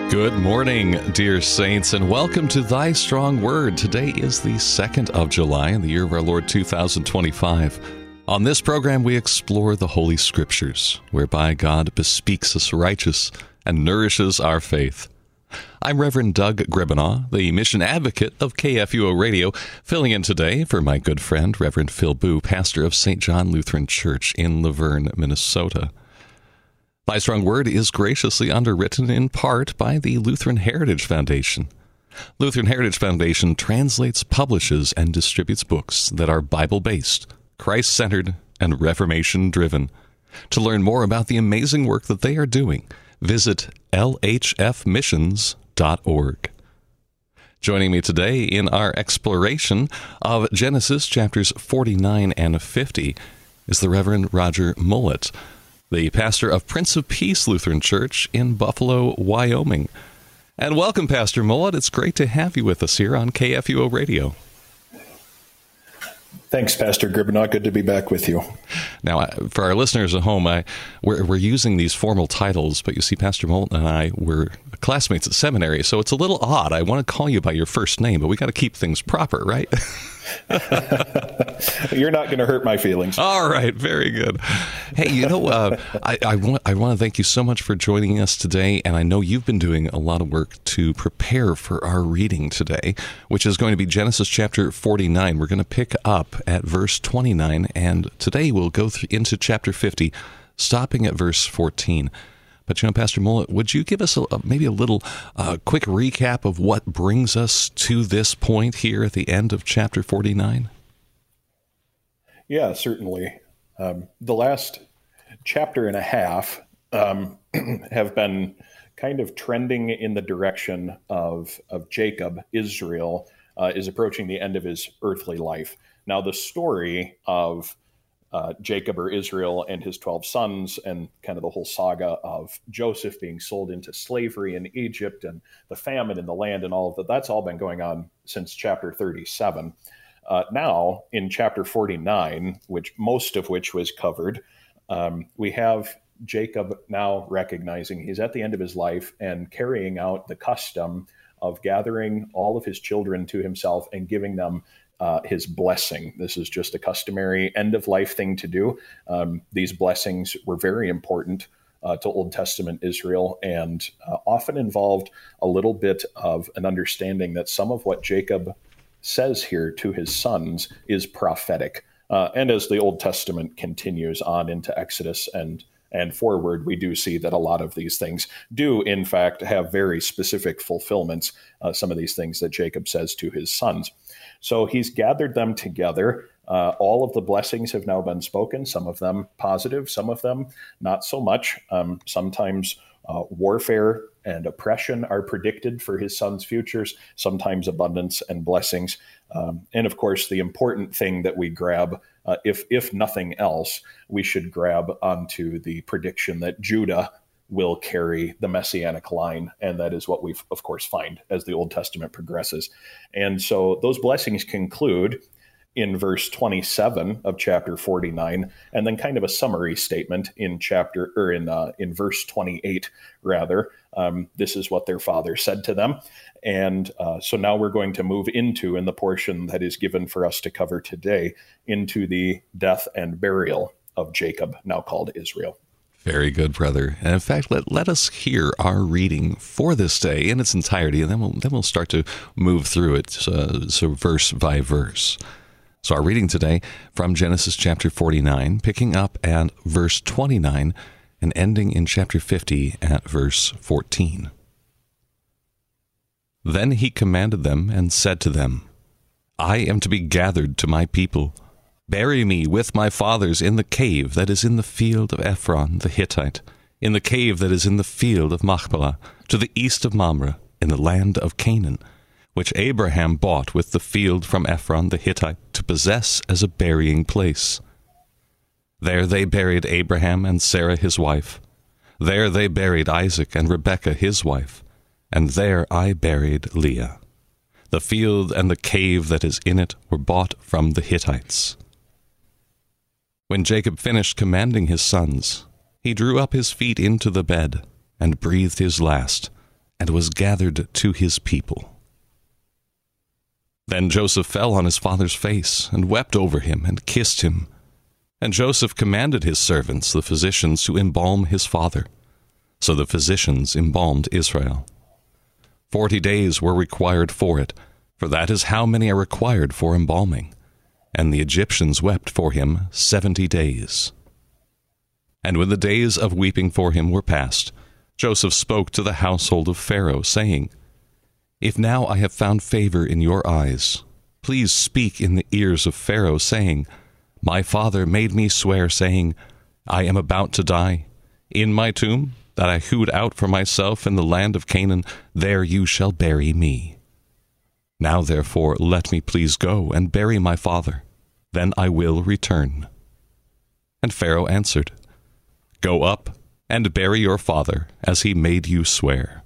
Good morning, dear saints, and welcome to Thy Strong Word. Today is the 2nd of July in the year of our Lord 2025. On this program, we explore the Holy Scriptures, whereby God bespeaks us righteous and nourishes our faith. I'm Reverend Doug Gribanaw, the mission advocate of KFUO Radio, filling in today for my good friend, Reverend Phil Boo, pastor of St. John Lutheran Church in Luverne, Minnesota. Thy Strong Word is graciously underwritten in part by the Lutheran Heritage Foundation. Lutheran Heritage Foundation translates, publishes, and distributes books that are Bible-based, Christ-centered, and Reformation-driven. To learn more about the amazing work that they are doing, visit lhfmissions.org. Joining me today in our exploration of Genesis chapters 49 and 50 is the Reverend Roger Mullet, the pastor of Prince of Peace Lutheran Church in Buffalo, Wyoming. And welcome, Pastor Mullet. It's great to have you with us here on KFUO Radio. Thanks, Pastor Gribanaw. Good to be back with you. Now, for our listeners at home, we're using these formal titles, but you see, Pastor Mullet and I were classmates at seminary, so it's a little odd. I want to call you by your first name, but we got to keep things proper, right? You're not going to hurt my feelings. All right, very good. Hey, I want to thank you so much for joining us today, and I know you've been doing a lot of work to prepare for our reading today, which is going to be Genesis chapter 49. We're going to pick up at verse 29, and today we'll go into chapter 50, stopping at verse 14. But, Pastor Mullet, would you give us maybe a little quick recap of what brings us to this point here at the end of chapter 49? Yeah, certainly. The last chapter and a half have been kind of trending in the direction of Jacob. Israel is approaching the end of his earthly life. Now, the story of Jacob, or Israel, and his 12 sons, and kind of the whole saga of Joseph being sold into slavery in Egypt and the famine in the land and all of that, that's all been going on since chapter 37. Now, in chapter 49, most of which was covered, we have Jacob now recognizing he's at the end of his life and carrying out the custom of gathering all of his children to himself and giving them his blessing. This is just a customary end-of-life thing to do. These blessings were very important to Old Testament Israel and often involved a little bit of an understanding that some of what Jacob says here to his sons is prophetic. And as the Old Testament continues on into Exodus and forward, we do see that a lot of these things do, in fact, have very specific fulfillments, some of these things that Jacob says to his sons. So he's gathered them together. All of the blessings have now been spoken, some of them positive, some of them not so much. Sometimes warfare and oppression are predicted for his sons' futures, sometimes abundance and blessings. And of course, the important thing that we grab, if nothing else, we should grab onto the prediction that Judah will carry the Messianic line. And that is what we, of course, find as the Old Testament progresses. And so those blessings conclude in verse 27 of chapter 49, and then kind of a summary statement in verse 28, rather. This is what their father said to them. And so now we're going to move in the portion that is given for us to cover today, into the death and burial of Jacob, now called Israel. Very good, brother. And in fact, let us hear our reading for this day in its entirety, and then we'll start to move through it, so verse by verse. So our reading today from Genesis chapter 49, picking up at verse 29 and ending in chapter 50 at verse 14. Then he commanded them and said to them, I am to be gathered to my people. Bury me with my fathers in the cave that is in the field of Ephron the Hittite, in the cave that is in the field of Machpelah, to the east of Mamre, in the land of Canaan, which Abraham bought with the field from Ephron the Hittite to possess as a burying place. There they buried Abraham and Sarah his wife. There they buried Isaac and Rebekah his wife. And there I buried Leah. The field and the cave that is in it were bought from the Hittites. When Jacob finished commanding his sons, he drew up his feet into the bed, and breathed his last, and was gathered to his people. Then Joseph fell on his father's face, and wept over him, and kissed him. And Joseph commanded his servants, the physicians, to embalm his father. So the physicians embalmed Israel. 40 days were required for it, for that is how many are required for embalming. And the Egyptians wept for him 70 days. And when the days of weeping for him were past, Joseph spoke to the household of Pharaoh, saying, If now I have found favor in your eyes, please speak in the ears of Pharaoh, saying, My father made me swear, saying, I am about to die. In my tomb, that I hewed out for myself in the land of Canaan, there you shall bury me. Now therefore let me please go and bury my father, then I will return. And Pharaoh answered, Go up and bury your father, as he made you swear.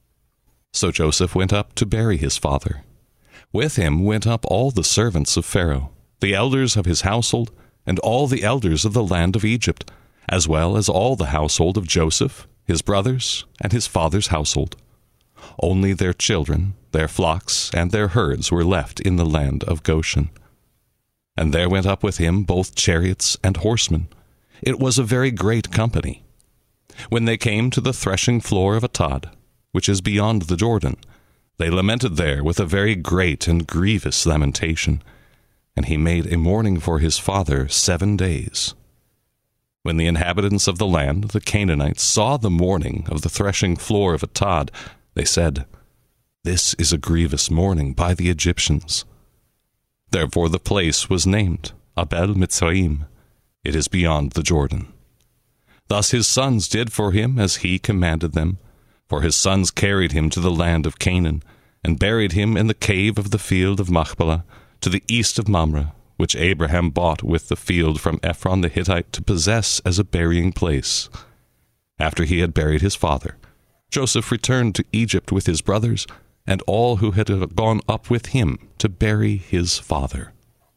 So Joseph went up to bury his father. With him went up all the servants of Pharaoh, the elders of his household, and all the elders of the land of Egypt, as well as all the household of Joseph, his brothers, and his father's household. Only their children, their flocks, and their herds were left in the land of Goshen. And there went up with him both chariots and horsemen. It was a very great company. When they came to the threshing floor of Atad, which is beyond the Jordan, they lamented there with a very great and grievous lamentation. And he made a mourning for his father 7 days. When the inhabitants of the land, the Canaanites, saw the mourning of the threshing floor of Atad, they said, This is a grievous mourning by the Egyptians. Therefore the place was named Abel Mitzrayim. It is beyond the Jordan. Thus his sons did for him as he commanded them, for his sons carried him to the land of Canaan, and buried him in the cave of the field of Machpelah, to the east of Mamre, which Abraham bought with the field from Ephron the Hittite to possess as a burying place. After he had buried his father, Joseph returned to Egypt with his brothers, and all who had gone up with him to bury his father.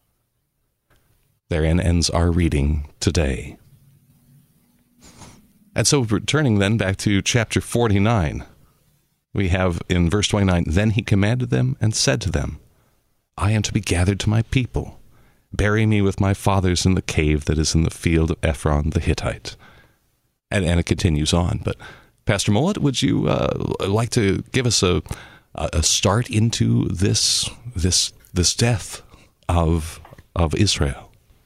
Therein ends our reading today. And so returning then back to chapter 49, we have in verse 29, Then he commanded them and said to them, I am to be gathered to my people. Bury me with my fathers in the cave that is in the field of Ephron the Hittite. And it continues on. But Pastor Mullet, would you like to give us a start into this death of Israel?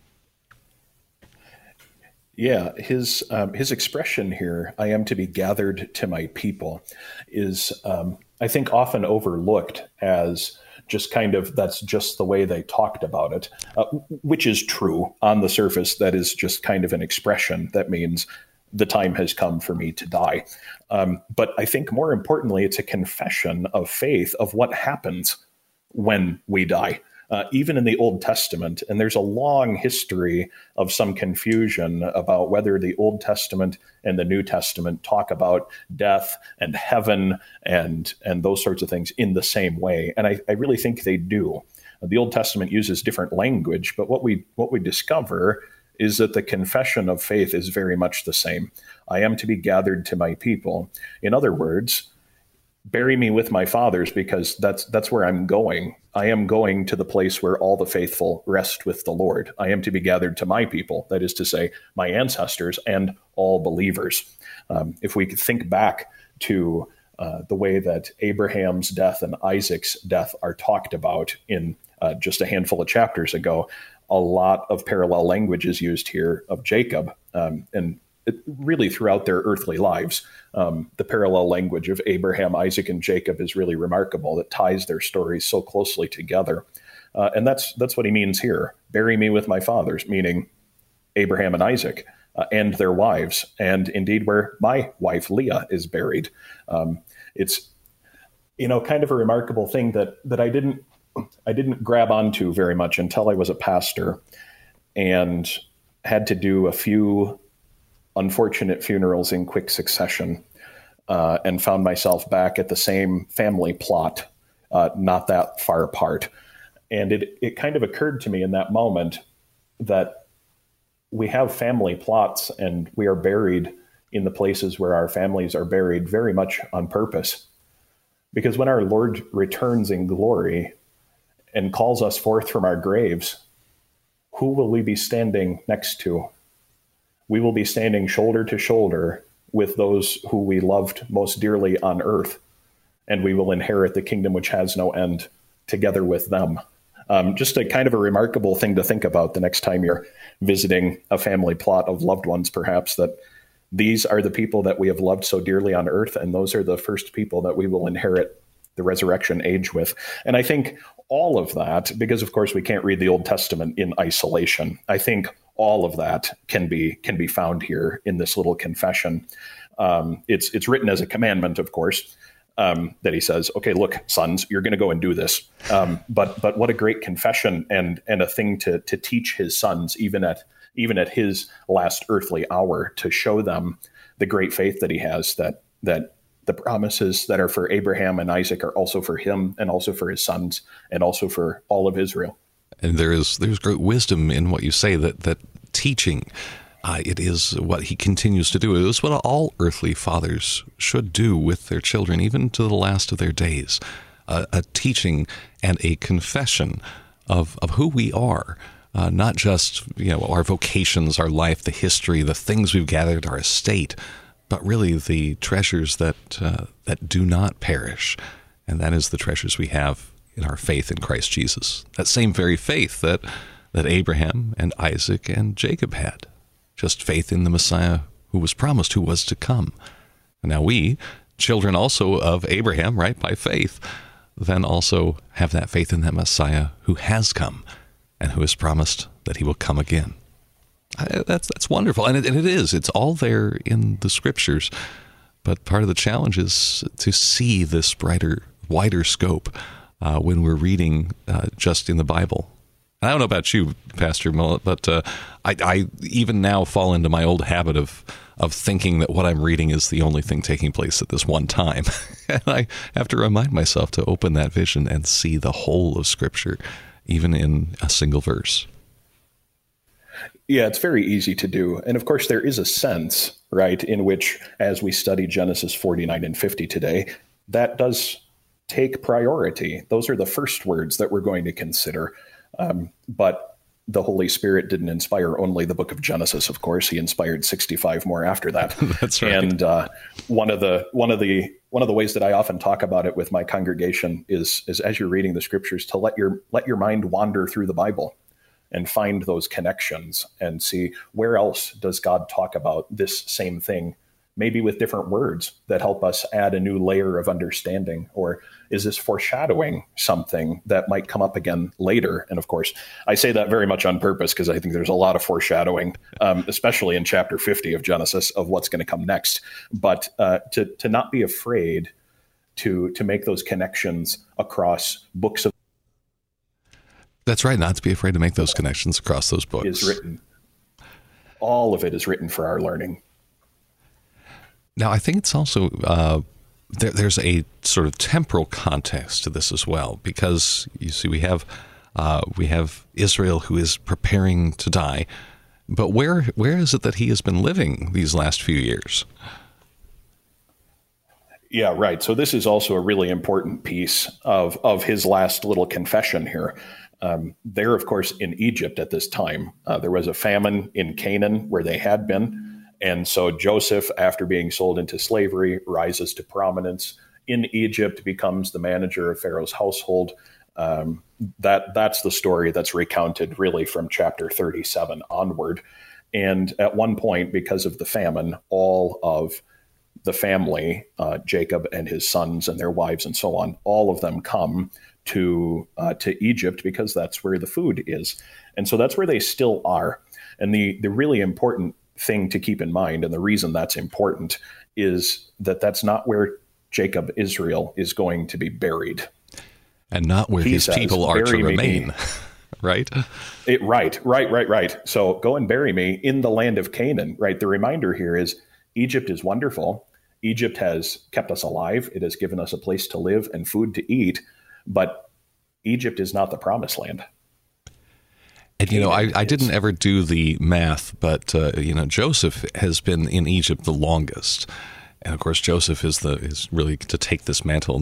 Yeah, his expression here, I am to be gathered to my people, is, I think, often overlooked as just kind of, that's just the way they talked about it, which is true on the surface. That is just kind of an expression that means the time has come for me to die. But I think more importantly, it's a confession of faith of what happens when we die. Even in the Old Testament, and there's a long history of some confusion about whether the Old Testament and the New Testament talk about death and heaven and those sorts of things in the same way. And I really think they do. The Old Testament uses different language, but what we discover is that the confession of faith is very much the same. I am to be gathered to my people. In other words, bury me with my fathers, because that's where I'm going. I am going to the place where all the faithful rest with the Lord. I am to be gathered to my people, that is to say, my ancestors and all believers. If we could think back to the way that Abraham's death and Isaac's death are talked about in just a handful of chapters ago, a lot of parallel language is used here of Jacob, and really throughout their earthly lives. The parallel language of Abraham, Isaac, and Jacob is really remarkable. That ties their stories so closely together. And that's what he means here. Bury me with my fathers, meaning Abraham and Isaac, and their wives, and indeed where my wife Leah is buried. It's, kind of a remarkable thing that I didn't grab onto very much until I was a pastor and had to do a few unfortunate funerals in quick succession, and found myself back at the same family plot, not that far apart. And it kind of occurred to me in that moment that we have family plots and we are buried in the places where our families are buried very much on purpose. Because when our Lord returns in glory and calls us forth from our graves, who will we be standing next to? We will be standing shoulder to shoulder with those who we loved most dearly on earth, and we will inherit the kingdom which has no end together with them. Just a kind of a remarkable thing to think about the next time you're visiting a family plot of loved ones, perhaps, that these are the people that we have loved so dearly on earth, and those are the first people that we will inherit the resurrection age with. And I think all of that, because of course we can't read the Old Testament in isolation, I think all of that can be found here in this little confession. It's written as a commandment, of course, that he says, okay, look, sons, you're going to go and do this. But what a great confession and a thing to teach his sons, even at his last earthly hour, to show them the great faith that he has, that the promises that are for Abraham and Isaac are also for him and also for his sons and also for all of Israel. And there's great wisdom in what you say, that teaching, it is what he continues to do. It is what all earthly fathers should do with their children, even to the last of their days. A teaching and a confession of who we are, not just our vocations, our life, the history, the things we've gathered, our estate, but really the treasures that do not perish. And that is the treasures we have in our faith in Christ Jesus. That same very faith that Abraham and Isaac and Jacob had. Just faith in the Messiah who was promised, who was to come. And now we, children also of Abraham, right, by faith, then also have that faith in that Messiah who has come and who has promised that he will come again. That's wonderful. And it is. It's all there in the Scriptures. But part of the challenge is to see this brighter, wider scope when we're reading just in the Bible. And I don't know about you, Pastor Millett, but I even now fall into my old habit of thinking that what I'm reading is the only thing taking place at this one time. And I have to remind myself to open that vision and see the whole of Scripture, even in a single verse. Yeah, it's very easy to do. And of course, there is a sense, right, in which, as we study Genesis 49 and 50 today, that does take priority. Those are the first words that we're going to consider. But the Holy Spirit didn't inspire only the book of Genesis, of course. He inspired 65 more after that. That's right. And one of the ways that I often talk about it with my congregation is as you're reading the Scriptures, to let your mind wander through the Bible and find those connections and see where else does God talk about this same thing, maybe with different words that help us add a new layer of understanding. Or is this foreshadowing something that might come up again later? And of course, I say that very much on purpose because I think there's a lot of foreshadowing, especially in chapter 50 of Genesis, of what's going to come next. But to not be afraid to make those connections across books of. That's right, not to be afraid to make those connections across those books. Is written. All of it is written for our learning. Now, I think it's also, there's a sort of temporal context to this as well, because you see, we have Israel who is preparing to die, but where is it that he has been living these last few years? Yeah, right. So this is also a really important piece of his last little confession here. There, of course, in Egypt at this time, there was a famine in Canaan where they had been. And so Joseph, after being sold into slavery, rises to prominence in Egypt, becomes the manager of Pharaoh's household. That's the story that's recounted really from chapter 37 onward. And at one point, because of the famine, all of the family, Jacob and his sons and their wives and so on, all of them come to Egypt because that's where the food is. And so that's where they still are. And the really important thing to keep in mind, and the reason that's important, is that that's not where Jacob Israel is going to be buried. And not where his people are to remain. Right? Right. So go and bury me in the land of Canaan, right? The reminder here is Egypt is wonderful. Egypt has kept us alive. It has given us a place to live and food to eat. But Egypt is not the promised land. And, I didn't ever do the math, but, Joseph has been in Egypt the longest. And, of course, Joseph is really to take this mantle and then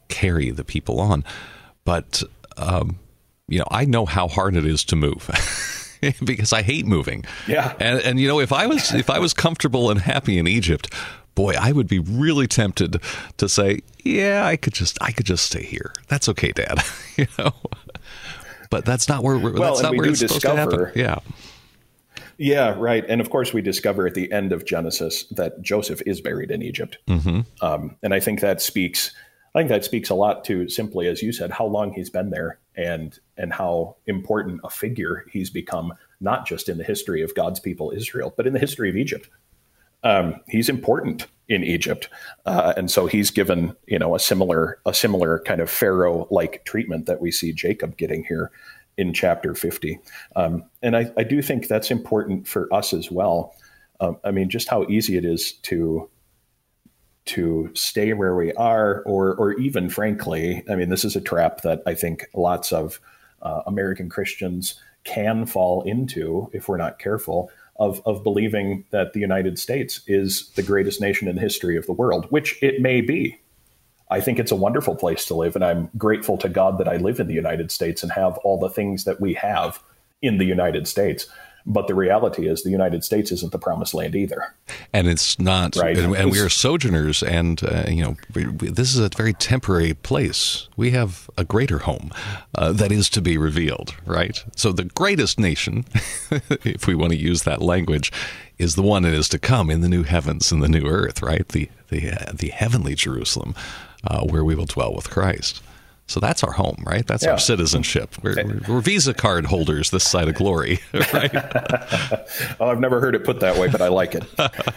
carry the people on. But, I know how hard it is to move because I hate moving. Yeah. And if I was comfortable and happy in Egypt, boy, I would be really tempted to say, yeah, I could just stay here. That's okay, Dad. But that's not where that's not where it's supposed to happen. Yeah. Yeah, right. And of course, we discover at the end of Genesis that Joseph is buried in Egypt. Mm-hmm. And I think that speaks a lot to, simply, as you said, how long he's been there and how important a figure he's become, not just in the history of God's people, Israel, but in the history of Egypt. He's important in Egypt. And so he's given, a similar kind of Pharaoh-like treatment that we see Jacob getting here in chapter 50. And I do think that's important for us as well. Just how easy it is to stay where we are, or even, frankly, this is a trap that I think lots of American Christians can fall into if we're not careful, of believing that the United States is the greatest nation in the history of the world, which it may be. I think it's a wonderful place to live, and I'm grateful to God that I live in the United States and have all the things that we have in the United States. But the reality is the United States isn't the promised land either. And it's not, right? And we are sojourners, and, this is a very temporary place. We have a greater home that is to be revealed, right? So the greatest nation, if we want to use that language, is the one that is to come in the new heavens and the new earth, right? The heavenly Jerusalem, where we will dwell with Christ. So that's our home, right? That's our citizenship. We're Visa card holders this side of glory, right? Oh, I've never heard it put that way, but I like it.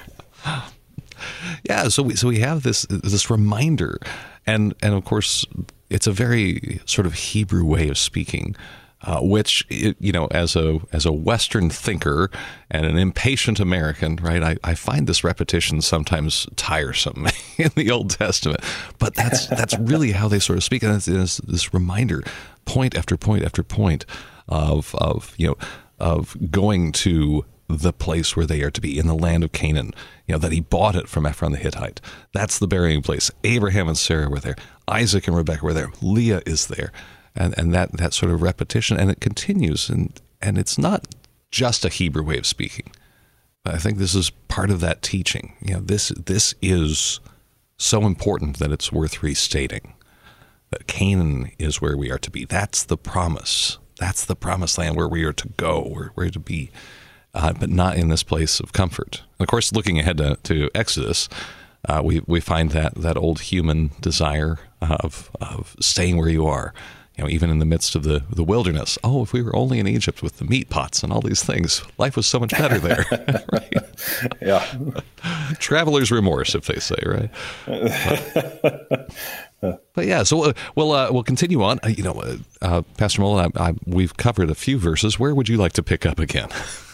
Yeah, so we have this reminder, and of course it's a very sort of Hebrew way of speaking, which, as a Western thinker and an impatient American, right, I find this repetition sometimes tiresome in the Old Testament, but that's really how they sort of speak, and it's this reminder, point after point after point, of going to the place where they are to be, in the land of Canaan, that he bought it from Ephron the Hittite. That's the burying place. Abraham and Sarah were there. Isaac and Rebekah were there. Leah is there. And that sort of repetition, and it continues, and it's not just a Hebrew way of speaking. I think this is part of that teaching. This is so important that it's worth restating. That Canaan is where we are to be. That's the promise. That's the promised land where we are to go, where we're to be, but not in this place of comfort. And of course, looking ahead to Exodus, we find that old human desire of staying where you are. Even in the midst of the wilderness. Oh, if we were only in Egypt with the meat pots and all these things, life was so much better there. Right? Yeah. Traveler's remorse, if they say, right? But yeah, so we'll continue on. Pastor Mullen, we've covered a few verses. Where would you like to pick up again?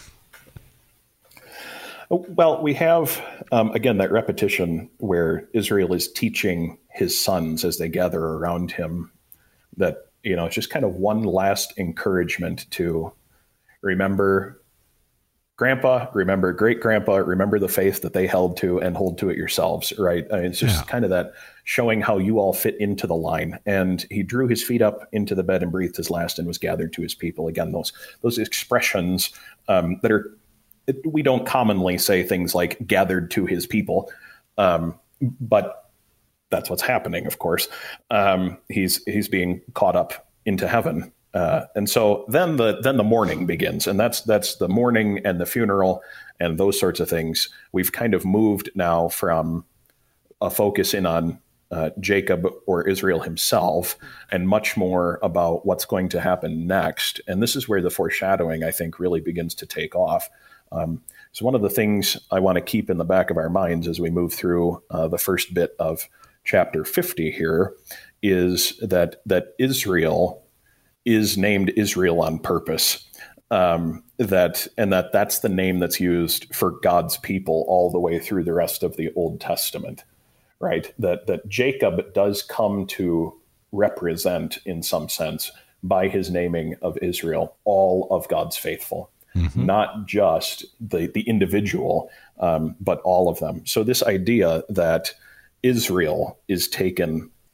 Well, we have, again, that repetition where Israel is teaching his sons as they gather around him that, it's just kind of one last encouragement to remember Grandpa, remember great grandpa, remember the faith that they held to, and hold to it yourselves, right? It's just kind of that showing how you all fit into the line. And he drew his feet up into the bed and breathed his last and was gathered to his people. Again, those expressions that are, we don't commonly say things like gathered to his people, but that's what's happening, of course. He's being caught up into heaven. And so then the mourning begins, and that's the mourning and the funeral and those sorts of things. We've kind of moved now from a focus in on Jacob or Israel himself, and much more about what's going to happen next. And this is where the foreshadowing, I think, really begins to take off. So one of the things I want to keep in the back of our minds as we move through the first bit of chapter 50 here is that Israel is named Israel on purpose. That's the name that's used for God's people all the way through the rest of the Old Testament, right? That Jacob does come to represent, in some sense, by his naming of Israel, all of God's faithful. Mm-hmm. Not just the individual, but all of them. So this idea that Israel is taken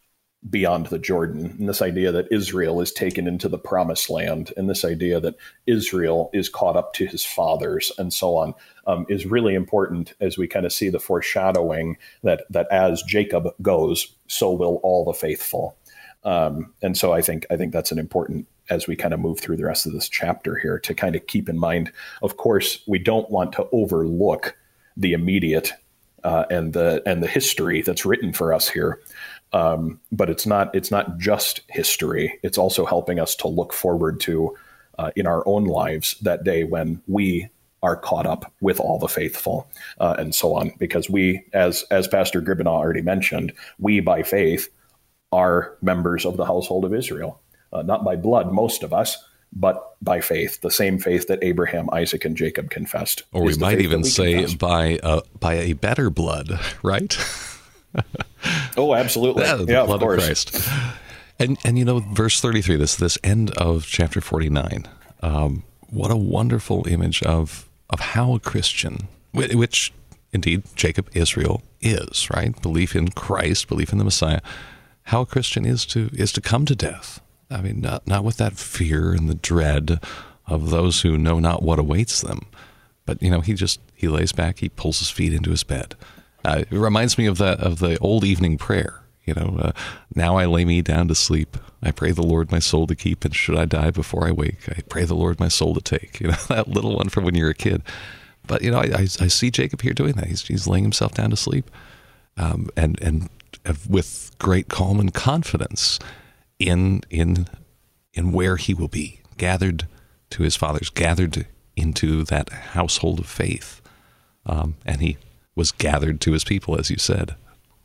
beyond the Jordan, and this idea that Israel is taken into the promised land, and this idea that Israel is caught up to his fathers, and so on, is really important as we kind of see the foreshadowing that as Jacob goes, so will all the faithful. And so I think that's an important, as we kind of move through the rest of this chapter here, to kind of keep in mind. Of course, we don't want to overlook the immediate and the history that's written for us here. But it's not just history. It's also helping us to look forward to, in our own lives, that day when we are caught up with all the faithful, and so on. Because we, as Pastor Gribbenau already mentioned, we by faith are members of the household of Israel, not by blood, most of us, but by faith, the same faith that Abraham, Isaac, and Jacob confessed. Or we might even say by a better blood, right? Oh, absolutely. Yeah, the blood of Christ. And verse 33, this end of chapter 49, what a wonderful image of how a Christian, which indeed Jacob, Israel, is, right? Belief in Christ, belief in the Messiah, how a Christian is to come to death. I mean, not with that fear and the dread of those who know not what awaits them, but he lays back, he pulls his feet into his bed. It reminds me of the old evening prayer. Now I lay me down to sleep. I pray the Lord my soul to keep, and should I die before I wake, I pray the Lord my soul to take. That little one from when you're a kid. But I see Jacob here doing that. He's laying himself down to sleep, and with great calm and confidence in where he will be, gathered to his fathers, gathered into that household of faith, and he was gathered to his people, as you said.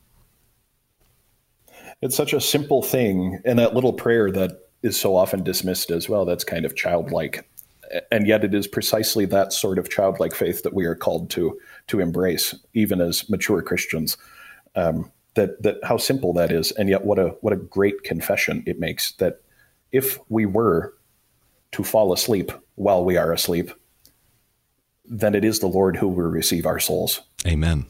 It's such a simple thing, and that little prayer that is so often dismissed as, well, that's kind of childlike. And yet it is precisely that sort of childlike faith that we are called to embrace, even as mature Christians. That how simple that is, and yet what a great confession it makes, that if we were to fall asleep while we are asleep, then it is the Lord who will receive our souls. Amen.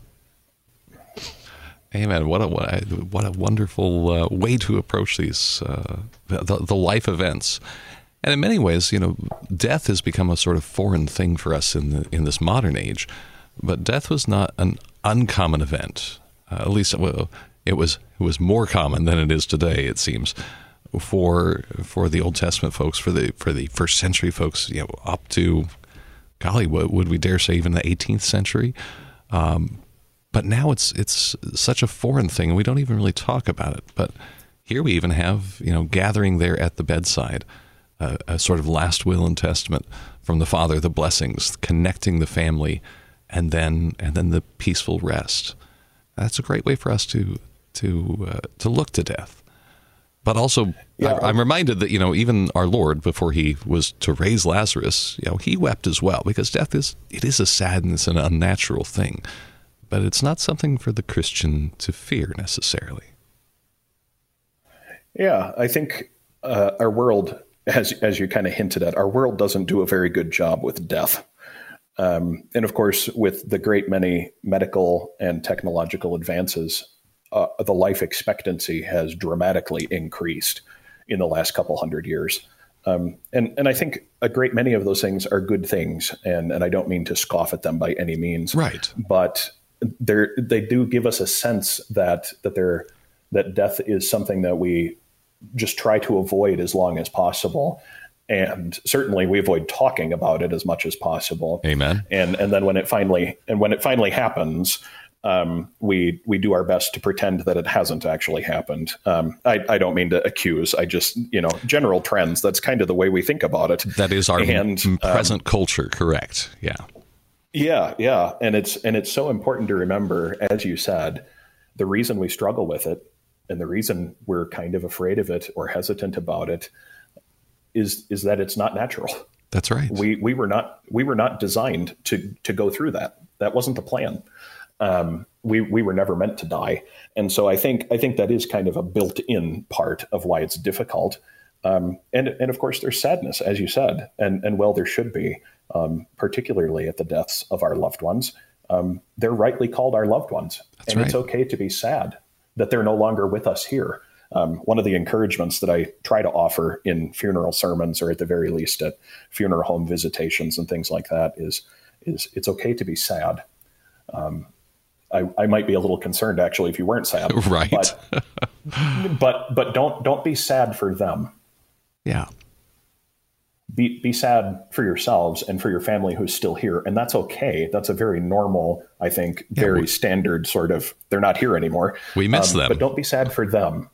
Amen. What a wonderful way to approach these the life events. And in many ways, death has become a sort of foreign thing for us in this modern age. But death was not an uncommon event. At least it was more common than it is today, it seems, for the Old Testament folks, for the first century folks, up to, golly, what would we dare say, even the 18th century. But now it's such a foreign thing, and we don't even really talk about it. But here we even have, gathering there at the bedside, a sort of last will and testament from the Father, the blessings, connecting the family, and then the peaceful rest. That's a great way for us to look to death. But also, yeah. I'm reminded that, even our Lord, before he was to raise Lazarus, he wept as well, because death is a sadness and unnatural thing. But it's not something for the Christian to fear necessarily. Yeah, I think our world, as you kind of hinted at, our world doesn't do a very good job with death. And of course, with the great many medical and technological advances, the life expectancy has dramatically increased in the last couple hundred years. And I think a great many of those things are good things, and I don't mean to scoff at them by any means. Right. But they do give us a sense that death is something that we just try to avoid as long as possible. And certainly we avoid talking about it as much as possible. Amen. And then when it finally happens, we do our best to pretend that it hasn't actually happened. I don't mean to accuse. I just, general trends. That's kind of the way we think about it. That is our present culture. Correct. Yeah. Yeah. And it's so important to remember, as you said, the reason we struggle with it and the reason we're kind of afraid of it or hesitant about it is that it's not natural. That's right. We were not designed to go through that. That wasn't the plan. We were never meant to die. And so I think that is kind of a built-in part of why it's difficult. And of course there's sadness, as you said, and well, there should be, particularly at the deaths of our loved ones. They're rightly called our loved ones. That's and right. It's okay to be sad that they're no longer with us here. One of the encouragements that I try to offer in funeral sermons, or at the very least at funeral home visitations and things like that, is it's okay to be sad. I might be a little concerned actually if you weren't sad, right? But don't be sad for them. Yeah. Be sad for yourselves and for your family who's still here. And that's okay. That's a very normal, I think, very standard sort of, they're not here anymore. We miss them. But don't be sad for them.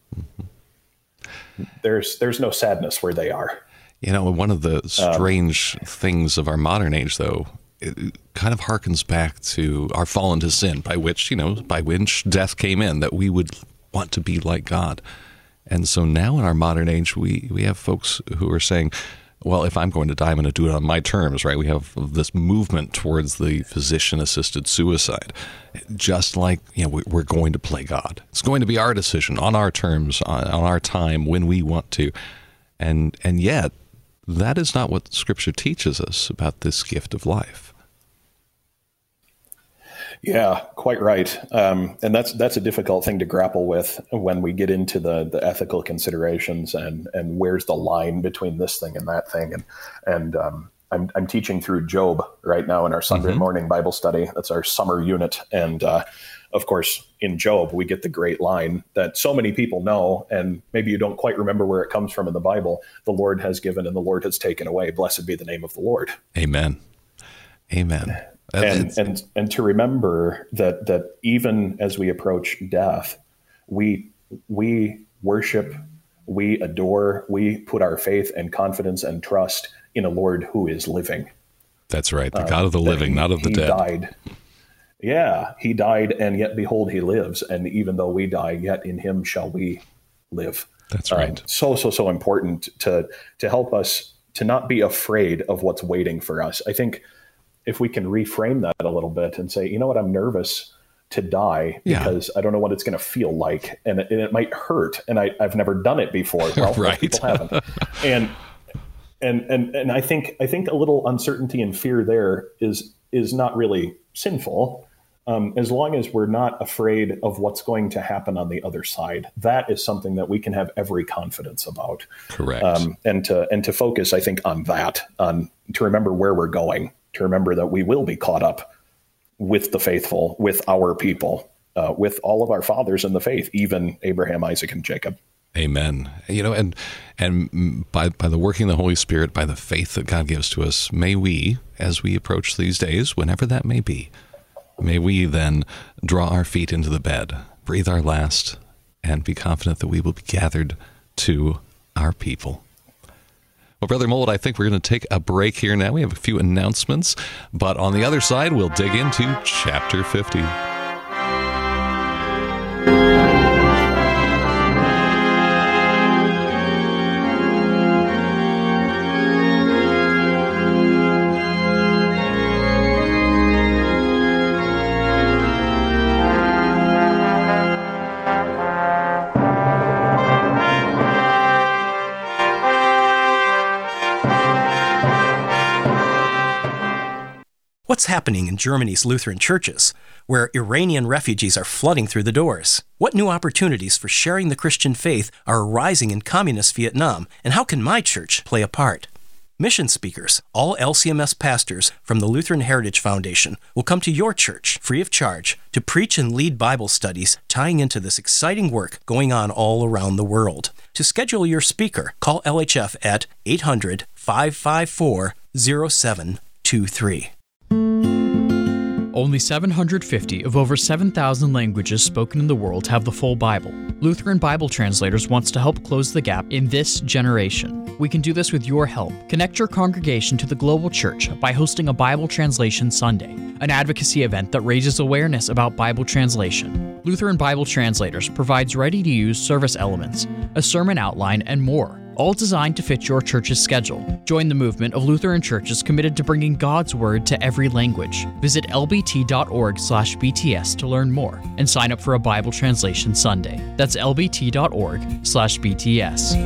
There's no sadness where they are. One of the strange things of our modern age, though, it kind of harkens back to our fall into sin, by which death came in, that we would want to be like God. And so now in our modern age, we have folks who are saying, well, if I'm going to die, I'm going to do it on my terms, right? We have this movement towards the physician-assisted suicide, just like, we're going to play God. It's going to be our decision, on our terms, on our time, when we want to. And yet, that is not what Scripture teaches us about this gift of life. Yeah, quite right. And that's a difficult thing to grapple with when we get into the ethical considerations and where's the line between this thing and that thing. And I'm teaching through Job right now in our Sunday morning Bible study. That's our summer unit. And of course, in Job, we get the great line that so many people know, and maybe you don't quite remember where it comes from in the Bible. The Lord has given and the Lord has taken away. Blessed be the name of the Lord. Amen. Amen. And to remember that even as we approach death, we worship, we adore, we put our faith and confidence and trust in a Lord who is living. That's right. The God of the living, not of the dead. Died. Yeah, he died, and yet behold, he lives. And even though we die, yet in him shall we live. That's right. So important to help us to not be afraid of what's waiting for us. I think if we can reframe that a little bit and say, you know what, I'm nervous to die because I don't know what it's going to feel like, and it might hurt, and I've never done it before. Well, right. People haven't, and I think a little uncertainty and fear there is not really sinful, as long as we're not afraid of what's going to happen on the other side. That is something that we can have every confidence about. Correct. And to focus, I think, on that, to remember where we're going. To remember that we will be caught up with the faithful, with our people, with all of our fathers in the faith, even Abraham, Isaac, and Jacob. Amen. And by the working of the Holy Spirit, by the faith that God gives to us, may we, as we approach these days, whenever that may be, may we then draw our feet into the bed, breathe our last, and be confident that we will be gathered to our people. Well, Brother Mold, I think we're going to take a break here now. We have a few announcements, but on the other side, we'll dig into Chapter 50. What's happening in Germany's Lutheran churches, where Iranian refugees are flooding through the doors? What new opportunities for sharing the Christian faith are arising in communist Vietnam, and how can my church play a part? Mission speakers, all LCMS pastors from the Lutheran Heritage Foundation, will come to your church free of charge to preach and lead Bible studies tying into this exciting work going on all around the world. To schedule your speaker, call LHF at 800-554-0723. Only 750 of over 7,000 languages spoken in the world have the full Bible. Lutheran Bible Translators wants to help close the gap in this generation. We can do this with your help. Connect your congregation to the global church by hosting a Bible Translation Sunday, an advocacy event that raises awareness about Bible translation. Lutheran Bible Translators provides ready-to-use service elements, a sermon outline, and more, all designed to fit your church's schedule. Join the movement of Lutheran churches committed to bringing God's Word to every language. Visit lbt.org/BTS to learn more and sign up for a Bible Translation Sunday. That's lbt.org/BTS.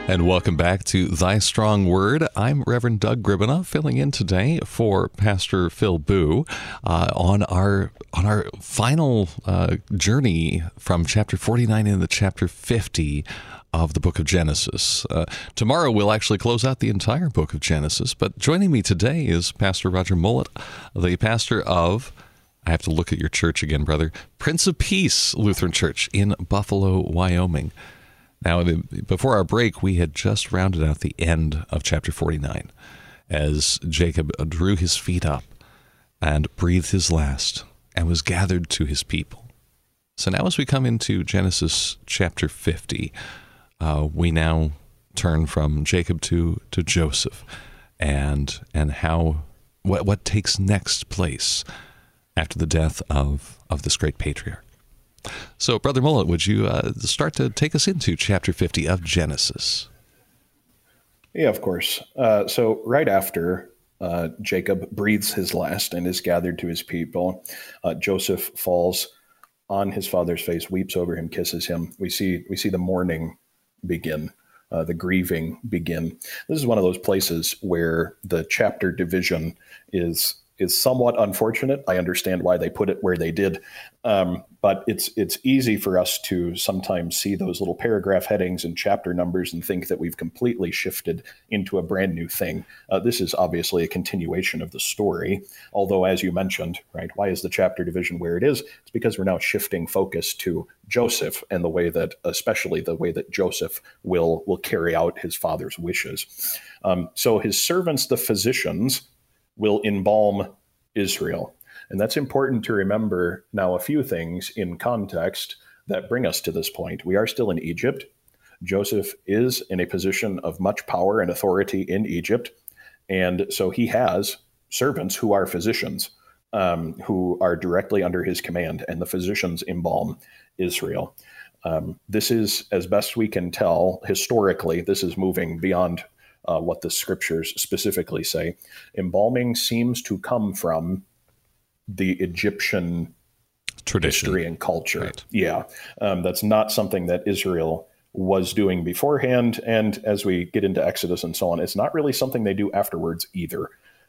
And welcome back to Thy Strong Word. I'm Reverend Doug Gribana, filling in today for Pastor Phil Boo on our final journey from chapter 49 into chapter 50 of the book of Genesis. Tomorrow we'll actually close out the entire book of Genesis, but joining me today is Pastor Roger Mullet, the pastor of, I have to look at your church again, brother, Prince of Peace Lutheran Church in Buffalo, Wyoming. Now, before our break, we had just rounded out the end of chapter 49 as Jacob drew his feet up and breathed his last and was gathered to his people. So now as we come into Genesis chapter 50, we now turn from Jacob to Joseph and how what takes next place after the death of this great patriarch. So, Brother Mullet, would you start to take us into chapter 50 of Genesis? Yeah, of course. So right after Jacob breathes his last and is gathered to his people, Joseph falls on his father's face, weeps over him, kisses him. We see the mourning begin, the grieving begin. This is one of those places where the chapter division is somewhat unfortunate. I understand why they put it where they did, but it's easy for us to sometimes see those little paragraph headings and chapter numbers and think that we've completely shifted into a brand new thing. This is obviously a continuation of the story, although, as you mentioned, right, why is the chapter division where it is? It's because we're now shifting focus to Joseph and the way that, especially the way that Joseph will carry out his father's wishes. So his servants, the physicians, will embalm Israel. And that's important to remember now a few things in context that bring us to this point. We are still in Egypt. Joseph is in a position of much power and authority in Egypt. And so he has servants who are physicians, who are directly under his command, and the physicians embalm Israel. This is, as best we can tell, historically, this is moving beyond what the scriptures specifically say. Embalming seems to come from the Egyptian tradition, history and culture. Right. Yeah, that's not something that Israel was doing beforehand. And as we get into Exodus and so on, it's not really something they do afterwards either.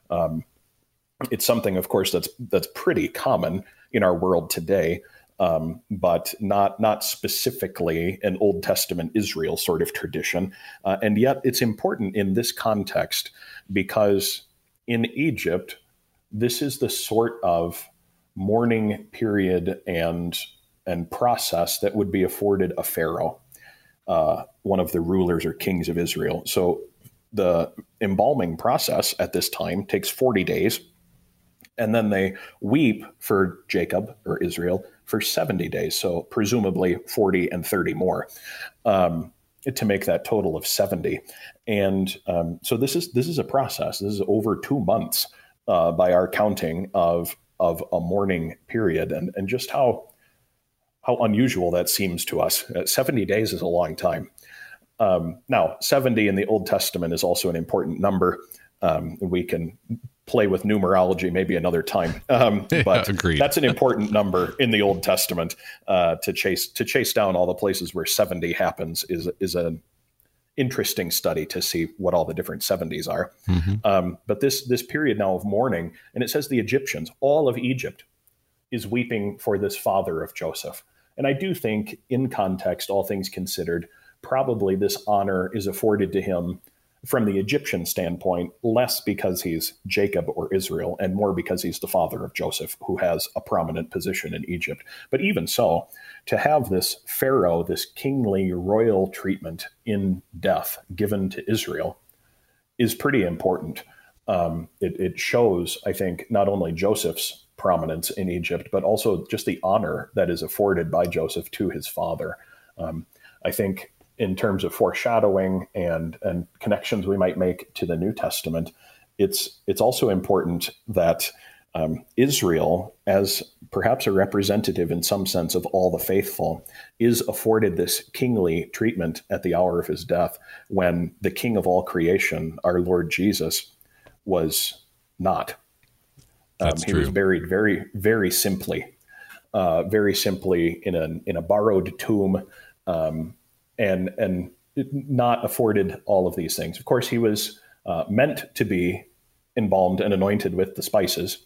It's something, of course, that's pretty common in our world today. But not specifically an Old Testament Israel sort of tradition. And yet it's important in this context because in Egypt, this is the sort of mourning period and process that would be afforded a pharaoh, one of the rulers or kings of Israel. So the embalming process at this time takes 40 days. And then they weep for Jacob or Israel for 70 days. So presumably 40 and 30 more to make that total of 70. And so this is a process. This is over 2 months by our counting of a mourning period, and just how unusual that seems to us. 70 days is a long time. Now, 70 in the Old Testament is also an important number. We can play with numerology maybe another time, but that's an important number in the Old Testament. To chase down all the places where 70 happens is an interesting study to see what all the different 70s are. Mm-hmm. But this period now of mourning, and it says the Egyptians, all of Egypt is weeping for this father of Joseph. And I do think, in context, all things considered, probably this honor is afforded to him from the Egyptian standpoint, less because he's Jacob or Israel, and more because he's the father of Joseph, who has a prominent position in Egypt. But even so, to have this Pharaoh, this kingly royal treatment in death given to Israel is pretty important. It shows, I think, not only Joseph's prominence in Egypt, but also just the honor that is afforded by Joseph to his father. I think in terms of foreshadowing and connections we might make to the New Testament, it's also important that Israel, as perhaps a representative in some sense of all the faithful, is afforded this kingly treatment at the hour of his death, when the King of all creation, our Lord Jesus, was not. He was buried very, very simply in a borrowed tomb. And not afforded all of these things. Of course, he was meant to be embalmed and anointed with the spices.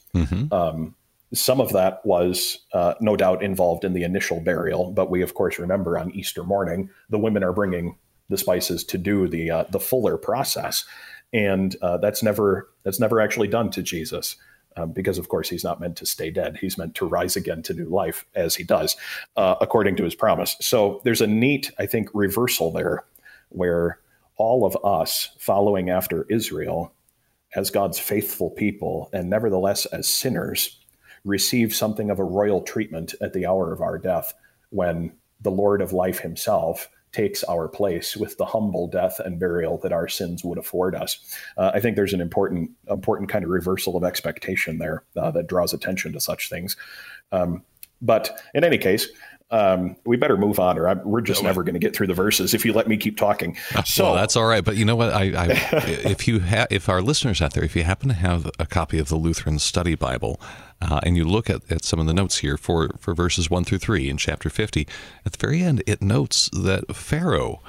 Some of that was no doubt involved in the initial burial, but we of course remember on Easter morning the women are bringing the spices to do the fuller process, and that's never actually done to Jesus. Because, of course, he's not meant to stay dead. He's meant to rise again to new life, as he does, according to his promise. So there's a neat, I think, reversal there, where all of us following after Israel as God's faithful people, and nevertheless as sinners, receive something of a royal treatment at the hour of our death, when the Lord of life himself takes our place with the humble death and burial that our sins would afford us. I think there's an important kind of reversal of expectation there that draws attention to such things. But in any case, we better move on, or we're just never going to get through the verses if you let me keep talking. So well, that's all right. But you know what? If our listeners out there, if you happen to have a copy of the Lutheran Study Bible, and you look at some of the notes here for verses 1 through 3 in chapter 50, at the very end, it notes that Pharaoh,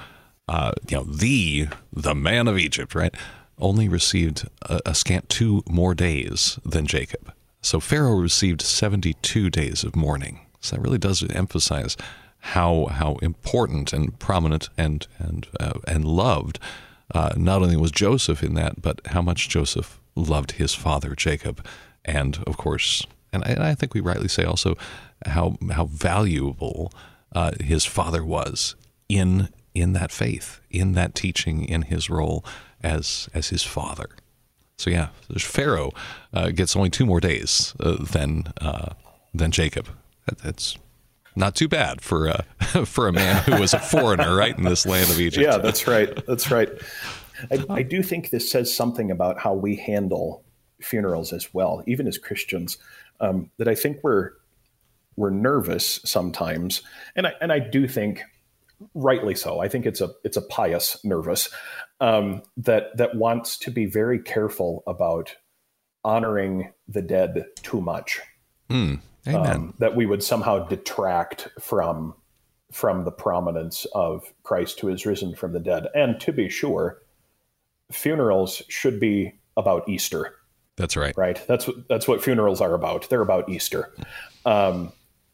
the man of Egypt, right, only received a scant 2 more days than Jacob. So Pharaoh received 72 days of mourning. So that really does emphasize how important and prominent and loved not only was Joseph in that, but how much Joseph loved his father Jacob, and of course, and I think we rightly say also how valuable his father was in that faith, in that teaching, in his role as his father. So yeah, Pharaoh gets only 2 more days than Jacob. That's not too bad for a man who was a foreigner, right, in this land of Egypt. Yeah, that's right. That's right. I do think this says something about how we handle funerals as well, even as Christians, that I think we're nervous sometimes, and I do think rightly so. I think it's a pious nervous that wants to be very careful about honoring the dead too much. Amen. That we would somehow detract from the prominence of Christ who is risen from the dead. And to be sure, funerals should be about Easter. That's right. Right. That's what funerals are about. They're about Easter, and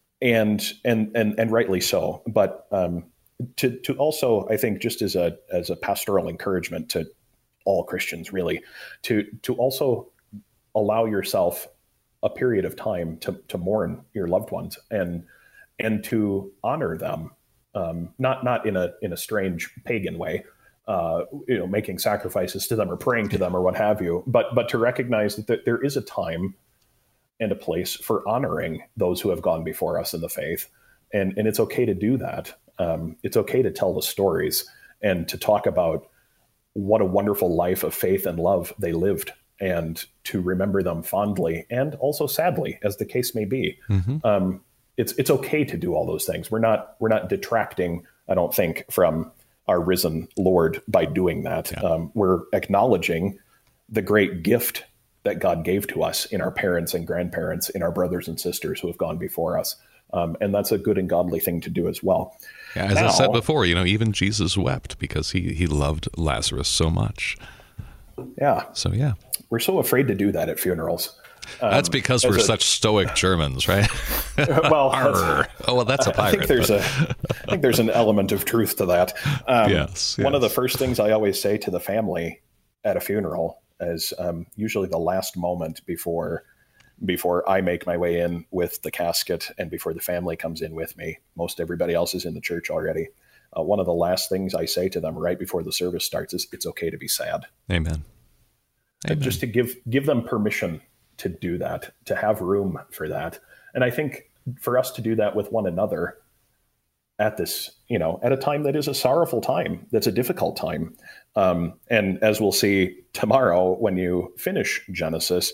rightly so. But to also, I think, just as a pastoral encouragement to all Christians, really, to also allow yourself a period of time to mourn your loved ones and to honor them, not in a strange pagan way, making sacrifices to them or praying to them or what have you, but to recognize that there is a time and a place for honoring those who have gone before us in the faith, and it's okay to do that. It's okay to tell the stories and to talk about what a wonderful life of faith and love they lived, and to remember them fondly and also sadly, as the case may be. It's okay to do all those things. We're not detracting, I don't think, from our risen Lord by doing that. Yeah. We're acknowledging the great gift that God gave to us in our parents and grandparents, in our brothers and sisters who have gone before us. And that's a good and godly thing to do as well. Yeah, as I said before, even Jesus wept because he loved Lazarus so much. Yeah. So, yeah. We're so afraid to do that at funerals. That's because we're such stoic Germans, right? Well, that's a pirate. I think there's an element of truth to that. Yes. One of the first things I always say to the family at a funeral is usually the last moment before I make my way in with the casket and before the family comes in with me. Most everybody else is in the church already. One of the last things I say to them right before the service starts is, it's okay to be sad. Amen. Just to give them permission to do that, to have room for that. And I think for us to do that with one another at this, at a time that is a sorrowful time, that's a difficult time. And as we'll see tomorrow when you finish Genesis,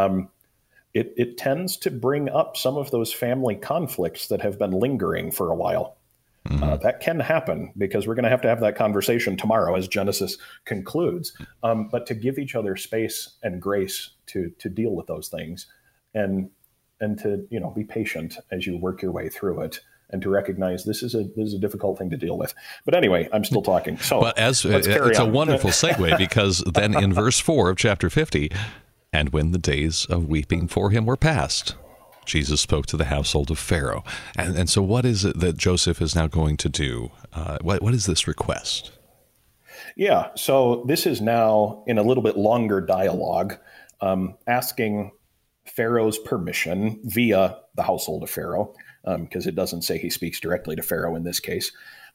it tends to bring up some of those family conflicts that have been lingering for a while. That can happen because we're going to have that conversation tomorrow as Genesis concludes. But to give each other space and grace to deal with those things, and to be patient as you work your way through it, and to recognize this is a difficult thing to deal with. But anyway, I'm still talking. So but it's a wonderful segue, because then in verse 4 of chapter 50, and when the days of weeping for him were past, Jesus spoke to the household of Pharaoh. And so what is it that Joseph is now going to do? What is this request? Yeah, so this is now in a little bit longer dialogue, asking Pharaoh's permission via the household of Pharaoh, because it doesn't say he speaks directly to Pharaoh in this case.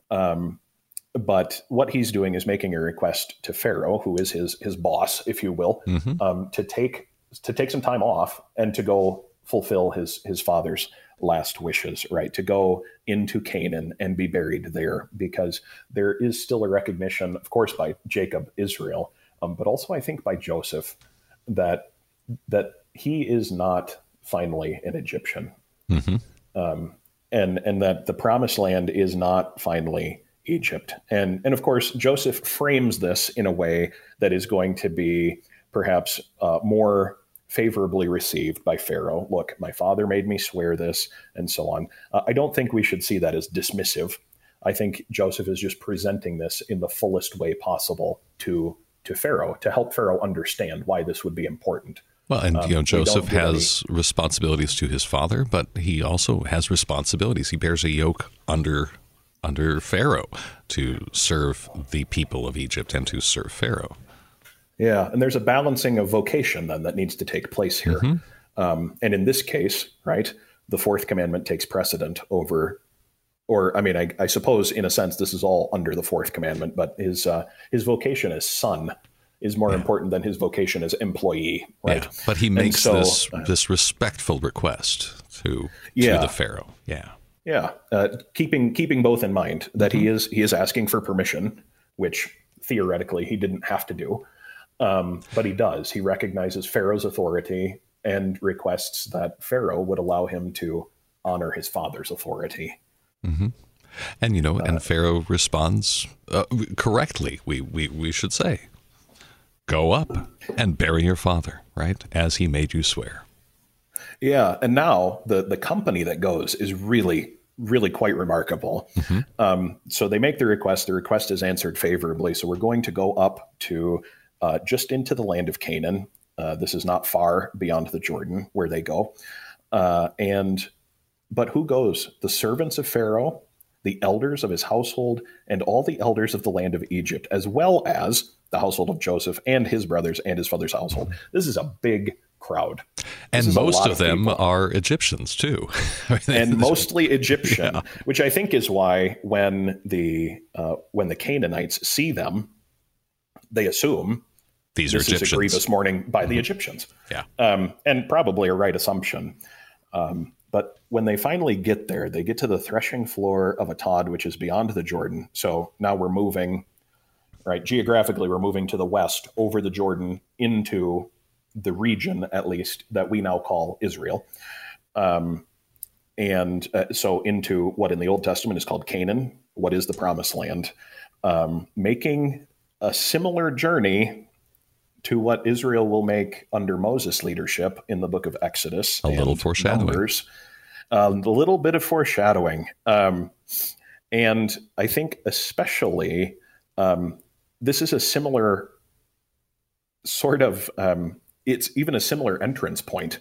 But what he's doing is making a request to Pharaoh, who is his boss, if you will, to take some time off and to go fulfill his father's last wishes, right? To go into Canaan and be buried there, because there is still a recognition, of course, by Jacob, Israel, but also I think by Joseph, that he is not finally an Egyptian, and that the promised land is not finally Egypt. And of course, Joseph frames this in a way that is going to be perhaps more favorably received by Pharaoh. Look, my father made me swear this, and so on. I don't think we should see that as dismissive. I think Joseph is just presenting this in the fullest way possible to Pharaoh, to help Pharaoh understand why this would be important. Well, and Joseph has responsibilities to his father, but he also has responsibilities. He bears a yoke under Pharaoh to serve the people of Egypt and to serve Pharaoh. Yeah, and there's a balancing of vocation then that needs to take place here. And in this case, right, the fourth commandment takes precedent over, or I mean, I suppose in a sense this is all under the fourth commandment, but his vocation as son is more important than his vocation as employee, right? Yeah, but he makes this respectful request to the Pharaoh. Yeah. Keeping both in mind, that he is asking for permission, which theoretically he didn't have to do. But he does. He recognizes Pharaoh's authority and requests that Pharaoh would allow him to honor his father's authority. And and Pharaoh responds correctly. We should say, "Go up and bury your father," right, as he made you swear. Yeah, and now the company that goes is really, really quite remarkable. So they make the request. The request is answered favorably. So we're going to go up to just into the land of Canaan. This is not far beyond the Jordan where they go. But who goes? The servants of Pharaoh, the elders of his household, and all the elders of the land of Egypt, as well as the household of Joseph and his brothers and his father's household. This is a big crowd. And most of them are Egyptians too. And mostly Egyptian, which I think is why when the Canaanites see them, they assume this is a grievous mourning by the Egyptians. And probably a right assumption. But when they finally get there, they get to the threshing floor of Atad, which is beyond the Jordan. So now we're moving, right? Geographically, we're moving to the west over the Jordan into the region, at least, that we now call Israel. So into what in the Old Testament is called Canaan, what is the Promised Land, making a similar journey to what Israel will make under Moses' leadership in the book of Exodus. A little foreshadowing. Numbers. A little bit of foreshadowing. And I think especially this is a similar sort of, it's even a similar entrance point.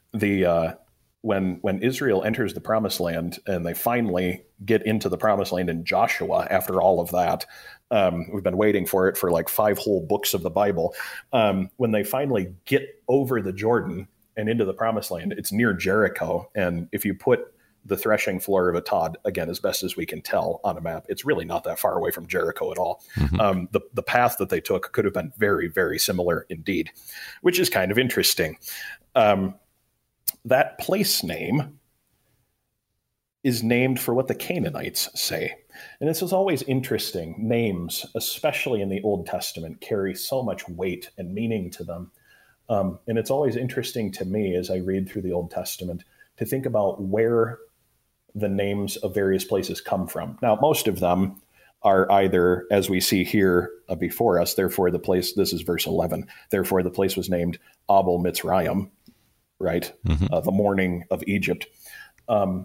When Israel enters the Promised Land and they finally get into the Promised Land in Joshua after all of that, we've been waiting for it for like 5 whole books of the Bible. When they finally get over the Jordan and into the Promised Land, it's near Jericho. And if you put the threshing floor of Atad, again, as best as we can tell on a map, it's really not that far away from Jericho at all. The path that they took could have been very, very similar indeed, which is kind of interesting. That place name is named for what the Canaanites say. And this is always interesting. Names, especially in the Old Testament, carry so much weight and meaning to them. And it's always interesting to me as I read through the Old Testament to think about where the names of various places come from. Now, most of them are either, as we see here before us, therefore the place, this is verse 11, therefore the place was named Abel Mitzrayim, right? The mourning of Egypt.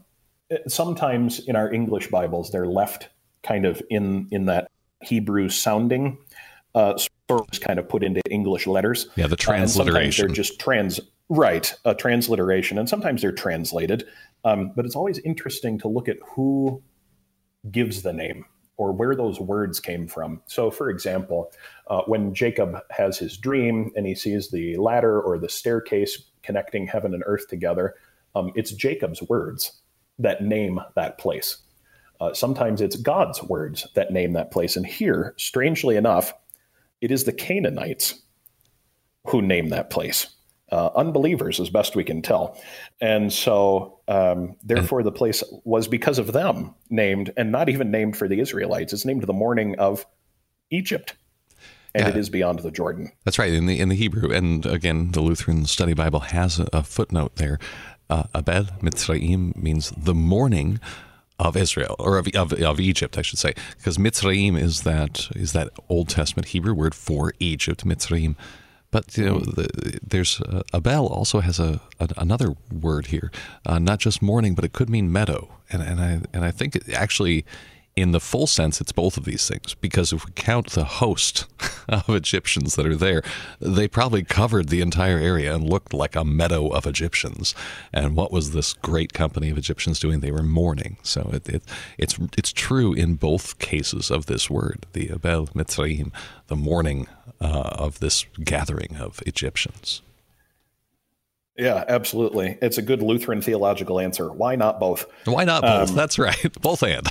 sometimes in our English Bibles, they're left kind of in that Hebrew sounding, source kind of put into English letters. Yeah, the transliteration. They're just a transliteration, and sometimes they're translated. But it's always interesting to look at who gives the name or where those words came from. So, for example, when Jacob has his dream and he sees the ladder or the staircase connecting heaven and earth together, it's Jacob's words that name that place. Sometimes it's God's words that name that place. And here, strangely enough, it is the Canaanites who name that place. Unbelievers, as best we can tell. And so, therefore, the place was because of them named, and not even named for the Israelites. It's named the morning of Egypt, and it is beyond the Jordan. That's right, in the Hebrew. And again, the Lutheran Study Bible has a footnote there. Abel Mitzrayim means the morning of Israel, or of Egypt, I should say, because Mitzrayim is that Old Testament Hebrew word for Egypt, Mitzrayim. But there's Abel also has another word here, not just morning, but it could mean meadow, and I think actually, in the full sense, it's both of these things, because if we count the host of Egyptians that are there, they probably covered the entire area and looked like a meadow of Egyptians. And what was this great company of Egyptians doing? They were mourning. So it's true in both cases of this word, the Abel Mitzrayim, the mourning of this gathering of Egyptians. Yeah, absolutely. It's a good Lutheran theological answer. Why not both? Why not both? That's right. Both and.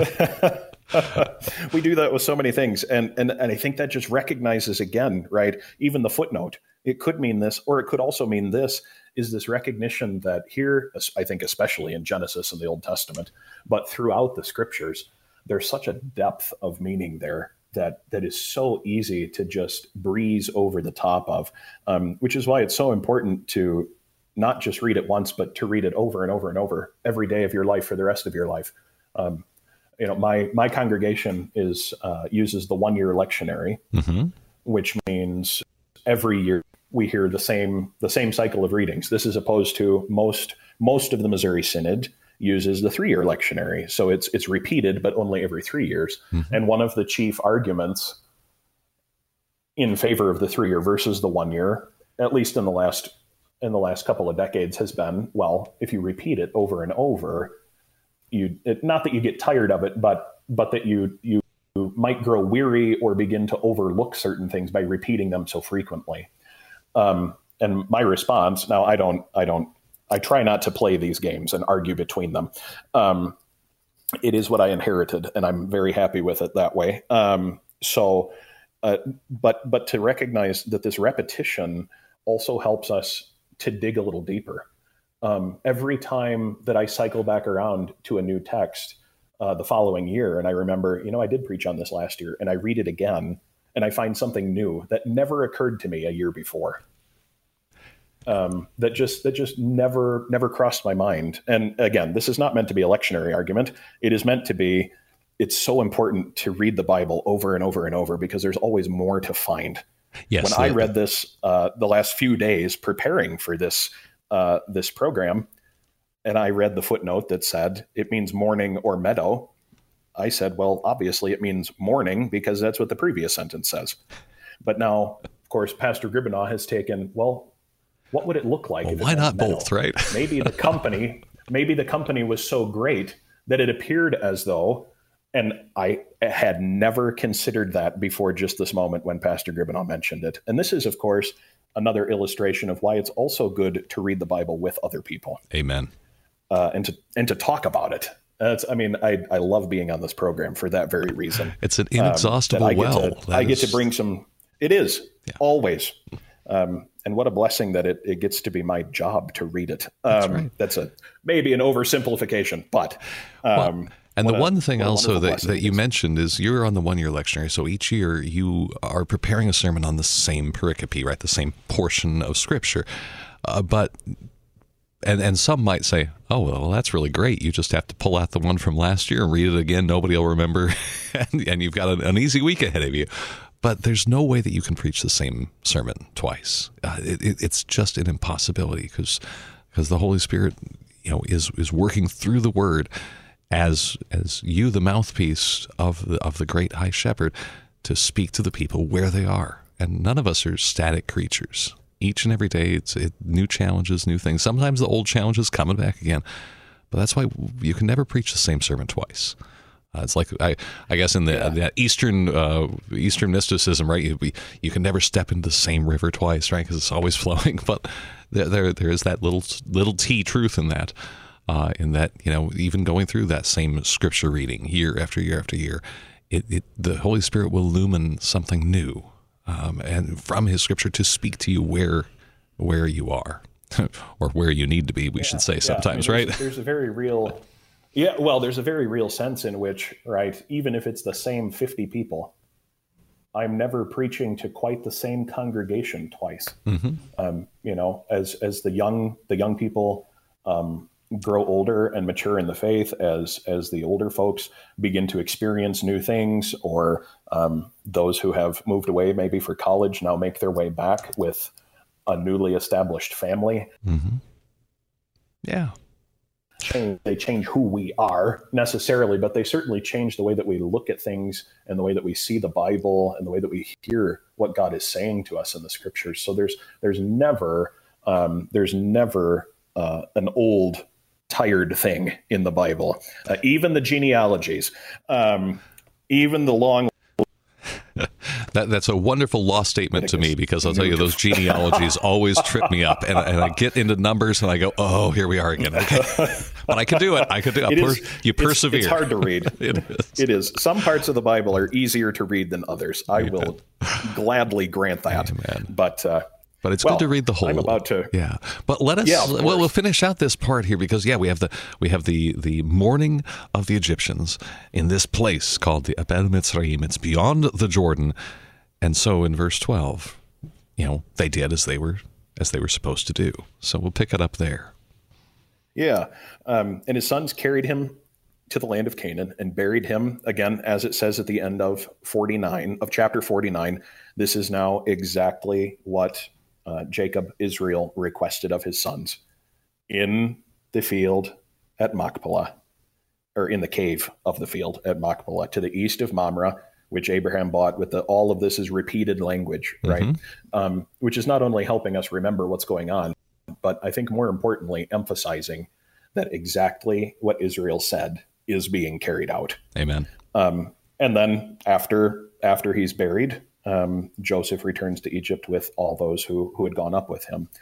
We do that with so many things. And I think that just recognizes again, right, even the footnote. It could mean this, or it could also mean this, is this recognition that here, I think especially in Genesis and the Old Testament, but throughout the scriptures, there's such a depth of meaning there that is so easy to just breeze over the top of, which is why it's so important to not just read it once, but to read it over and over and over every day of your life for the rest of your life. My congregation uses the 1-year lectionary, which means every year we hear the same cycle of readings. This is opposed to most of the Missouri Synod uses the 3-year lectionary. So it's repeated, but only every 3 years. Mm-hmm. And one of the chief arguments in favor of the 3-year versus the 1-year, at least in the last couple of decades, has been, well, if you repeat it over and over, not that you get tired of it, but that you might grow weary or begin to overlook certain things by repeating them so frequently. And my response, now I try not to play these games and argue between them. It is what I inherited, and I'm very happy with it that way. But to recognize that this repetition also helps us to dig a little deeper. Every time that I cycle back around to a new text the following year, and I remember, I did preach on this last year, and I read it again, and I find something new that never occurred to me a year before. That just never crossed my mind. And again, this is not meant to be a lectionary argument. It is meant to be, it's so important to read the Bible over and over and over, because there's always more to find. Yes. When I read this the last few days preparing for this program, and I read the footnote that said it means morning or meadow, I said, well, obviously it means morning, because that's what the previous sentence says. But now, of course, Pastor Gribbenau has taken, well, what would it look like? Well, why not meadow? Both, right? maybe the company was so great that it appeared as though, and I had never considered that before just this moment when Pastor Gribbenau mentioned it. And this is, of course, another illustration of why it's also good to read the Bible with other people. Amen. And to talk about it. I love being on this program for that very reason. It's an inexhaustible I get to bring some. It is, always. And what a blessing that it gets to be my job to read it. That's right. That's maybe an oversimplification, but. And the one thing also that you mentioned is you're on the 1-year lectionary. So each year you are preparing a sermon on the same pericope, right? The same portion of Scripture. And some might say, oh, well, that's really great. You just have to pull out the one from last year and read it again. Nobody will remember. and you've got an easy week ahead of you. But there's no way that you can preach the same sermon twice. It's just an impossibility because the Holy Spirit is working through the Word as you, the mouthpiece of the great High Shepherd, to speak to the people where they are. And none of us are static creatures. Each and every day, it's new challenges, new things. Sometimes the old challenges coming back again. But that's why you can never preach the same sermon twice. It's like I guess in the Eastern mysticism, right? You can never step into the same river twice, right? Because it's always flowing. But there is that little T truth in that. In that, even going through that same scripture reading year after year after year, the Holy Spirit will illumine something new, and from His scripture to speak to you where you are, or where you need to be. We should say sometimes, right? There's a very real. Yeah, well, there's a very real sense in which, right, even if it's the same 50 people, I'm never preaching to quite the same congregation twice. Mm-hmm. As the young people grow older and mature in the faith, as the older folks begin to experience new things, or those who have moved away maybe for college now make their way back with a newly established family. Mm-hmm. Yeah. They change who we are necessarily, but they certainly change the way that we look at things and the way that we see the Bible and the way that we hear what God is saying to us in the scriptures. So there's never an old, tired thing in the Bible. Even the genealogies, even the long. That's a wonderful law statement to me, because I'll tell you, those genealogies always trip me up, and I get into numbers and I go, oh, here we are again. Okay. But I can do it. You persevere. It's hard to read. It is. Some parts of the Bible are easier to read than others. I will gladly grant that. Amen. But it's good to read the whole. I'm about to. Yeah, but let us. Yeah, we'll finish out this part here, because we have the mourning of the Egyptians in this place called the Abel Mitzrayim. It's beyond the Jordan, and so in verse 12, they did as they were supposed to do. So we'll pick it up there. Yeah, and his sons carried him to the land of Canaan and buried him, again, as it says at the end of chapter 49. This is now exactly what Jacob, Israel, requested of his sons in the field at Machpelah, or in the cave of the field at Machpelah, to the east of Mamre, which Abraham bought with all of this is repeated language, right? Mm-hmm. Which is not only helping us remember what's going on, but I think more importantly, emphasizing that exactly what Israel said is being carried out. Amen. And then after he's buried, Joseph returns to Egypt with all those who had gone up with him.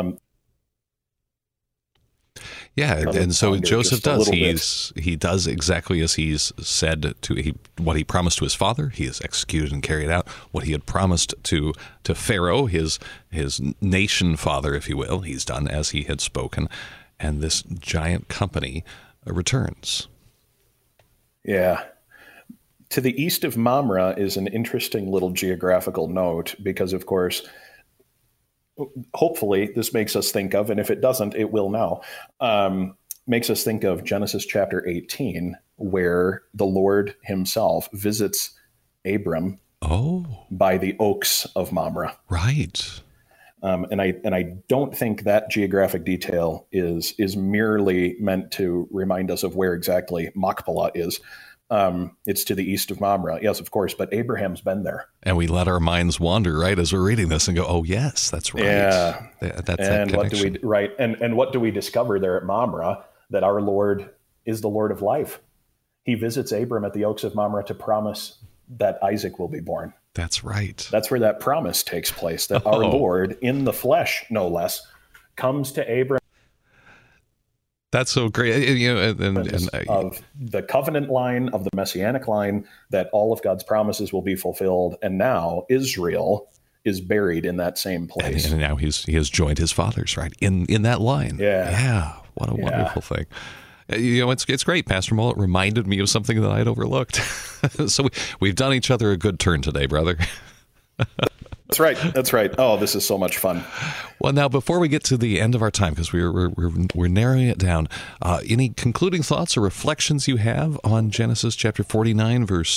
And so Joseph does. He does exactly as he's said what he promised to his father. He has executed and carried out what he had promised to Pharaoh, his nation father, if you will. He's done as he had spoken, and this giant company returns. Yeah. To the east of Mamre is an interesting little geographical note, because, of course, hopefully this makes us think of, and if it doesn't, it will now, makes us think of Genesis chapter 18, where the Lord himself visits Abram by the oaks of Mamre. Right. And I don't think that geographic detail is merely meant to remind us of where exactly Machpelah is. It's to the east of Mamre. Yes, of course, but Abraham's been there. And we let our minds wander, right, as we're reading this and go, oh, yes, that's right. Yeah. And what do we discover there at Mamre? That our Lord is the Lord of life. He visits Abram at the oaks of Mamre to promise that Isaac will be born. That's right. That's where that promise takes place, that our Lord, in the flesh, no less, comes to Abram. That's so great. Of the covenant line, of the messianic line, that all of God's promises will be fulfilled. And now Israel is buried in that same place. And now he has joined his fathers, right, in that line. Yeah. What a wonderful thing. It's great. Pastor Mullet reminded me of something that I'd overlooked. So we've done each other a good turn today, brother. That's right. Oh, this is so much fun. Well, now, before we get to the end of our time, because we're narrowing it down, any concluding thoughts or reflections you have on Genesis chapter 49, verse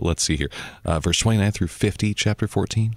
29 through 50, chapter 14?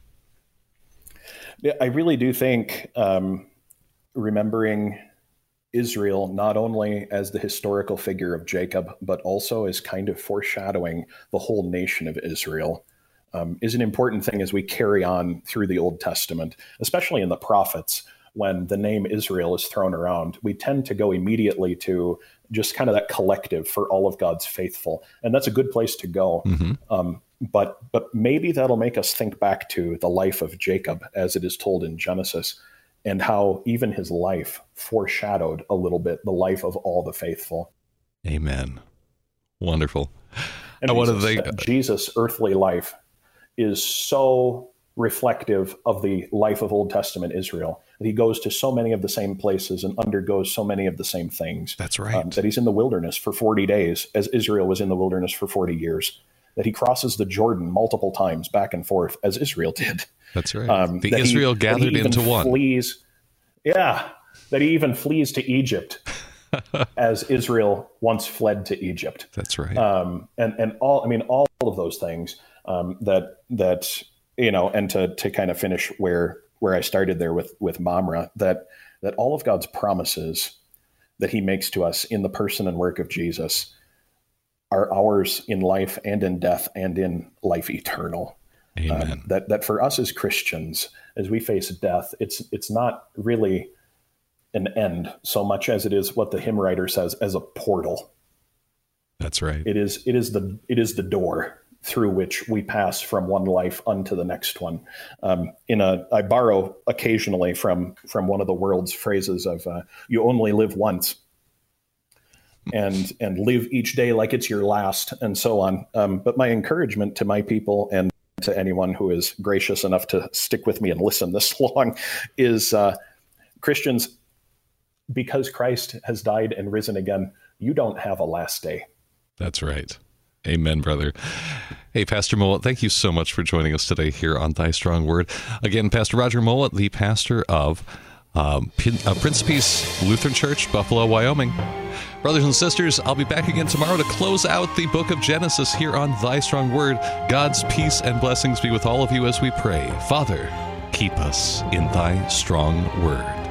Yeah, I really do think remembering Israel not only as the historical figure of Jacob, but also as kind of foreshadowing the whole nation of Israel, is an important thing as we carry on through the Old Testament, especially in the prophets. When the name Israel is thrown around, we tend to go immediately to just kind of that collective for all of God's faithful. And that's a good place to go. But maybe that'll make us think back to the life of Jacob as it is told in Genesis, and how even his life foreshadowed a little bit the life of all the faithful. Amen. Wonderful. And Jesus' earthly life is so reflective of the life of Old Testament Israel. He goes to so many of the same places and undergoes so many of the same things. That's right. That he's in the wilderness for 40 days, as Israel was in the wilderness for 40 years. That he crosses the Jordan multiple times back and forth, as Israel did. That's right. Israel gathered into one. That he even flees to Egypt, as Israel once fled to Egypt. That's right. And all of those things that and to kind of finish where I started there with Mamre, that all of God's promises that he makes to us in the person and work of Jesus are ours in life and in death and in life eternal. Amen. That for us as Christians, as we face death, it's not really an end so much as it is what the hymn writer says as a portal. That's right. It is the door through which we pass from one life unto the next one. I borrow occasionally from one of the world's phrases of "you only live once," and live each day like it's your last, and so on. But my encouragement to my people and to anyone who is gracious enough to stick with me and listen this long is Christians, because Christ has died and risen again, you don't have a last day. That's right. Amen, brother. Hey, Pastor Mowat, thank you so much for joining us today here on Thy Strong Word. Again, Pastor Roger Mowat, the pastor of Prince of Peace Lutheran Church, Buffalo, Wyoming. Brothers and sisters, I'll be back again tomorrow to close out the book of Genesis here on Thy Strong Word. God's peace and blessings be with all of you as we pray. Father, keep us in Thy strong word.